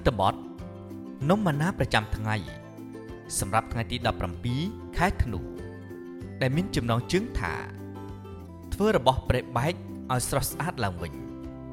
តបទនំម៉ាណាប្រចាំថ្ងៃសម្រាប់ថ្ងៃទី17ខែធ្នូដែលមានចំណងជើងថាធ្វើរបស់ព្រែកបែកឲ្យស្រស់ស្អាតឡើងវិញ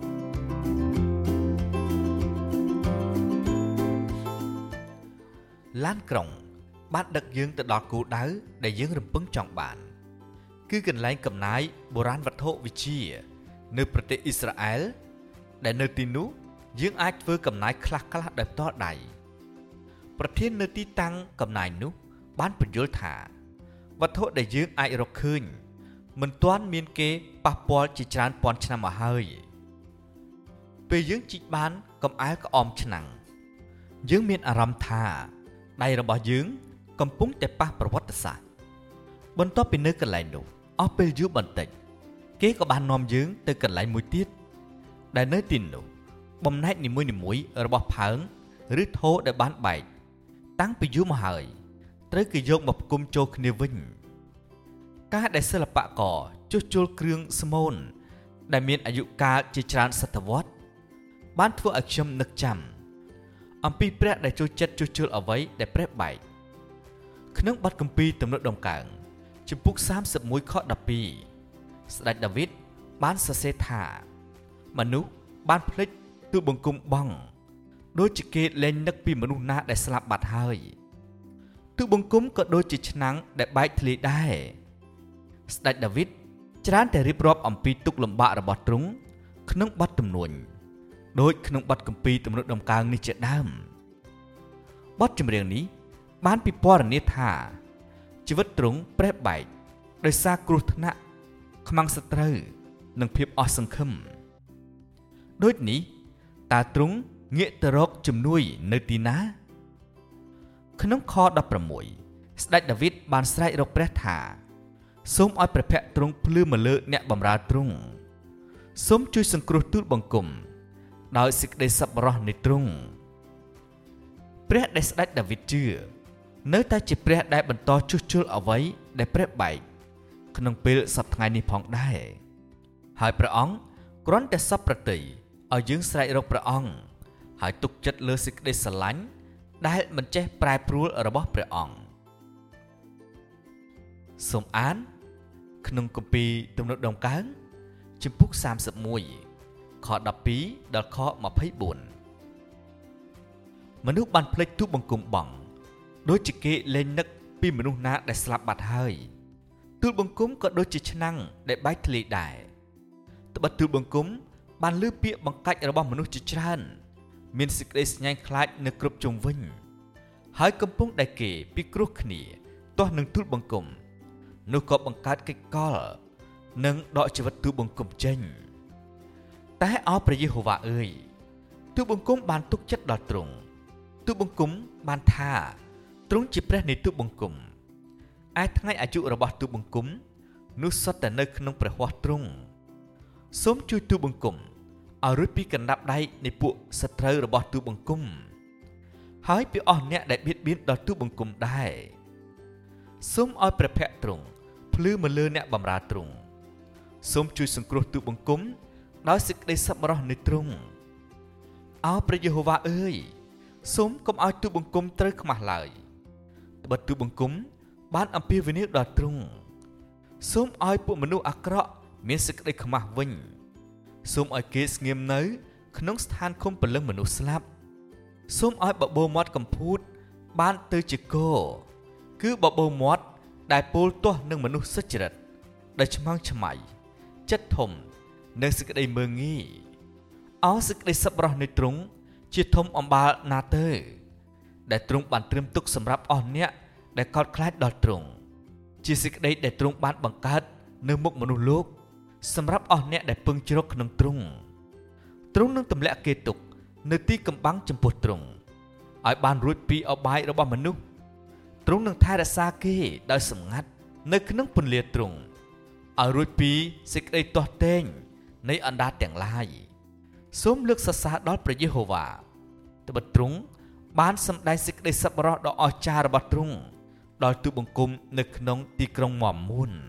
ឡានក្រុងបានដឹកយើងទៅដល់គោលដៅដែលយើងរំពឹងចង់បានគឺកន្លែងកំណាយបុរាណវត្ថុវិទ្យានៅប្រទេសអ៊ីស្រាអែលដែលនៅទីនោះយើងអាចធ្វើកំណាយខ្លះៗដោយផ្ទាល់ដៃប្រធាននៅទីតាំងកំណាយនោះបានពន្យល់ថាវត្ថុដែលយើងអាចរកឃើញមិនទាន់មានគេប៉ះពាល់ជាច្រើនពាន់ឆ្នាំមកហើយពេលយើងជីកបានកំអែលក្អមឆ្នាំងយើងមានអារម្មណ៍ថាដៃរបស់យើងកំពុងតែប៉ះប្រវត្តិសាស្ត្របន្ទាប់ពីនៅកន្លែងនោះអស់ពេលយូរបន្តិចគេក៏បាននាំយើងទៅកន្លែងមួយទៀតដែលនៅទីនោះបំណែកនីមួយៗរបស់ផើងឬថូដែលបានបែកតាំងពីយូរមកហើយត្រូវគេយកមកផ្គុំចូលគ្នាវិញការដែលសិល្បករជួសជុលគ្រឿងស្មូនដែលមានអាយុកាលជាច្រើនសតវត្សបានធ្វើឲ្យខ្ញុំនឹកចាំអំពីព្រះដែលចូលចិត្តជួសជុលអ្វីដែលព្រះបែកក្នុងបទគម្ពីរទំនុកដំកើងជំពូក31ខ12ស្ដេចដាវីតបានសរសេរថាមនុស្សបានភ្លេចទូលបង្គំបង់ដូចជាគេលែងនឹកពីមនុស្សណាដែលស្លាប់បាត់ហើយទូលបង្គំក៏ដូចជាឆ្នាំងដែលបែកធ្លាយដែរស្ដេចដាវីតច្រើនតែរៀបរាប់អំពីទុក្ខលំបាករបស់ទ្រង់ក្នុងបទទំនួញដូចក្នុងបទគម្ពីរទំនុកដំកើងនេះជាដើមបទចម្រៀងនេះបានពិពណ៌នាថាជីវិតទ្រង់ប្រេះបែកដោយសារគ្រោះថ្នាក់ខ្មាំងសត្រូវនិងភាពអស់សង្ឃឹមដូចនេះតើទ្រង់ងាកទៅរកជំនួយនៅទីណាក្នុងខ16ស្ដេចដាវីតបានស្រែករកព្រះថាសូមឲ្យព្រះភ័ក្ត្រទ្រង់ភ្លឺមកលើអ្នកបម្រើទ្រង់សូមជួយសង្គ្រោះទូលបង្គំដោយសេចក្តីសប្បុរសនៃទ្រង់ព្រះដែលស្ដេចដាវីតជឿនៅតែជាព្រះដែលបន្តជួសជុលអ្វីដែលព្រះបែកក្នុងពេលសប្តាហ៍ថ្ងៃនេះផងដែរហើយព្រះអង្គគ្រាន់តែសពប្រតិឲ្យយើងស្រែករកព្រះអង្គហើយទុកចិត្តលើសេចក្តីស្រឡាញ់ដែលមិនចេះប្រែប្រួលរបស់ព្រះអង្គសូមអានក្នុងគម្ពីរទំនុកដំកើងជំពូក31ខ12ដល់ខ24មនុស្សបានភ្លេចទូលបង្គំបង់ដូចជាគេលែងនឹកពីមនុស្សណាដែលស្លាប់បាត់ហើយទូលបង្គំក៏ដូចជាឆ្នាំងដែលបែកធ្លាយដែរត្បិតទូលបង្គំបានលើពាក្យបង្កាច់របស់មនុស្សជាច្រើនមានសេចក្តីស្ញាញ់ខ្លាចនៅគ្រប់ជុំវិញហើយកំពុងតែគេពិគ្រោះគ្នាទាស់នឹងទូលបង្គំនោះក៏បង្កើតកិច្ចកលនិងដកជីវិតទូលបង្គំចេញតែអោព្រះយេហូវ៉ាអើយទូលបង្គំបានទុកចិត្តដល់ទ្រង់ទូលបង្គំបានថាទ្រង់ជាព្រះនៃទូលបង្គំឯថ្ងៃអាយុរបស់ទូលបង្គំនោះសុទ្ធតែនៅក្នុងព្រះហស្ថទ្រង់សូមជួយទូលបង្គំឲ្យរួចពីកណ្ដាប់ដៃនៃពួកសត្រូវរបស់ទូលបង្គំហើយពីអស់អ្នកដែលបៀតបៀនដល់ទូលបង្គំដែរសូមឲ្យព្រះភ័ក្ត្រទ្រង់ភ្លឺមកលើអ្នកបម្រើទ្រង់សូមជួយសង្គ្រោះទូលបង្គំដោយសេចក្តីសប្បុរសនៃទ្រង់អោព្រះយេហូវ៉ាអើយសូមកុំឲ្យទូលបង្គំត្រូវខ្មាស់ឡើយត្បិតទូលបង្គំបានអំពាវនាវដល់ទ្រង់សូមឲ្យពួកមនុស្សអាក្រក់មានសេចក្តីខ្មាស់វិញសូមឲ្យគេស្ងៀមនៅក្នុងស្ថានឃុំព្រលឹងមនុស្សស្លាប់សូមឲ្យបបោមាត់កំពូតបានទៅជាគោគឺបបោមាត់ដែលពោលទាស់នឹងមនុស្សសុចរិតដែលឆ្មាំងឆ្មៃចិត្តធំនិងសេចក្តីមើងងាយអោសេចក្តីសប្បុរសនៃទ្រង់ជាធំអំបាលណាទៅដែលទ្រង់បានត្រៀមទុកសម្រាប់អស់អ្នកដែលកោតខ្លាចដល់ទ្រង់ជាសេចក្តីដែលទ្រង់បានបង្កើតនៅមុខមនុស្សលោកសម្រាប់អស់អ្នកដែលពឹងជ្រកក្នុងទ្រង់ទ្រង់នឹងទម្លាក់គេទុកនៅទីកំបាំងចំពោះទ្រង់ឲ្យបានរួចពីអបាយរបស់មនុស្សទ្រង់នឹងថែរក្សាគេដោយសម្ងាត់នៅក្នុងពន្លាទ្រង់ឲ្យរួចពីសេចក្តីទាស់ទែងនៃអណ្ដាតទាំងឡាយសូមលើកសរសើរដល់ព្រះយេហូវ៉ាត្បិតទ្រង់បានសម្ដែងសេចក្តីសប្បុរសដ៏អស្ចារ្យរបស់ទ្រង់ដល់ទូលបង្គំនៅក្នុងទីក្រុងមាំមួន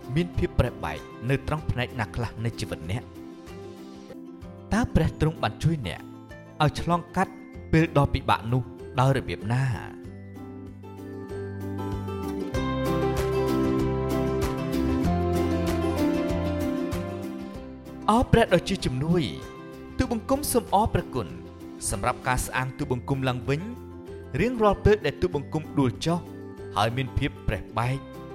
មានភាពប្រែបែកនៅត្រង់ផ្នែកណាខ្លះនៃជីវិតអ្នកតើព្រះទ្រង់បានជួយអ្នកឲ្យឆ្លងកាត់ពេលដ៏ពិបាកនោះដោយរបៀបណាអោព្រះដ៏ជាជំនួយទូបង្គំសូមអរព្រះគុណសម្រាប់ការស្អាងទូបង្គំឡើងវិញរៀងរាល់ពេលដែលទូបង្គំដួលចុះហើយមានភាពប្រេះបែក